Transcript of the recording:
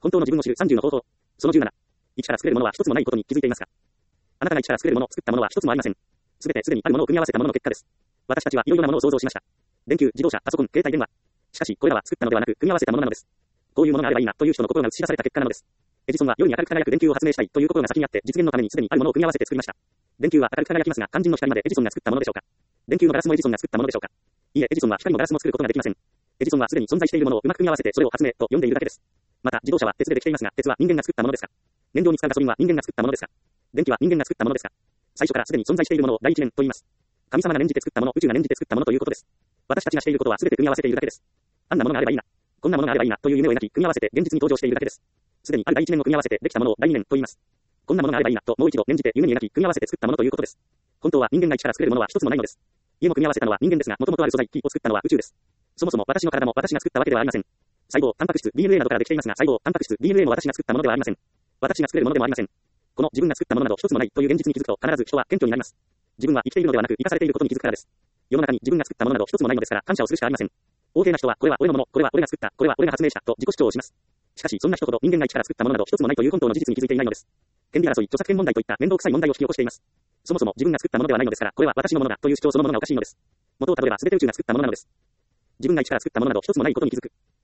本当の自分を知る30の方法。その17。一から作れるものは一つもないことに気づいていますか？あなたが一から作れるもの、作ったものは一つもありません。すべてすでにあるものを組み合わせたものの結果です。私たちはいろいろなものを想像しました。電球、自動車、パソコン、携帯電話。しかし、これらは作ったのではなく、組み合わせたものなのです。こういうものがあればいいな、という人の心が映し出された結果なのです。エジソンは夜に明るく輝く電球を発明したいという心が先にあって、実現のためにすでにあるものを組み合わせて作りました。電球は明るく輝きますが、肝心の光までエジソンが作ったものでしょうか？電球のガラスもエジソンが作ったものでしょうか？いいえ、エジソンは光もガラスも作ることができません。エジソンはすでに存在しているものをうまく組み合わせてそれを発明と呼んでいるだけです。また、自動車は鉄でできていますが、鉄は人間が作ったものですか？燃料に使うガソリンは人間が作ったものですか？電気は人間が作ったものですか？最初からすでに存在しているものを第一念と言います。神様が念じて作ったもの、宇宙が念じて作ったものということです。私たちがしていることはすべて組み合わせているだけです。あんなものがあればいいな。こんなものがあればいいなという夢を描き、組み合わせて現実に登場しているだけです。すでにある第一念を組み合わせてできたものを第二念と言います。こんなものがあればいいなともう一度念じて夢に描き、組み合わせて作ったものということです。本当は人間が一から作れるものは一つもないのです。家も組み合わせたのは人間ですが、元々ある素材、木を作ったのは宇宙です。そもそも私の体も私が作ったわけではありません。細胞、タンパク質、DNA などからできていますが、細胞、タンパク質、DNA も私が作ったものではありません。私が作れるものでもありません。この自分が作ったものなど一つもないという現実に気づくと、必ず人は謙虚になります。自分は生きているのではなく生かされていることに気づくからです。世の中に自分が作ったものなど一つもないのですから感謝をするしかありません。大勢な人はこれは俺のもの、これは俺が作った、これは俺が発明したと自己主張をします。しかしそんな人ほど人間が一から作ったものなど一つもないという本当の事実に気づいていないのです。権利争い、著作権問題といった面倒くさい問題を引き起こしています。そもそも自分が作ったものではないのですから、これは私のものだという主張そのものがおかしいのです。元をたどれば全て宇宙が作ったものなのです。自分が一から作ったものなど一つもないことに気づく。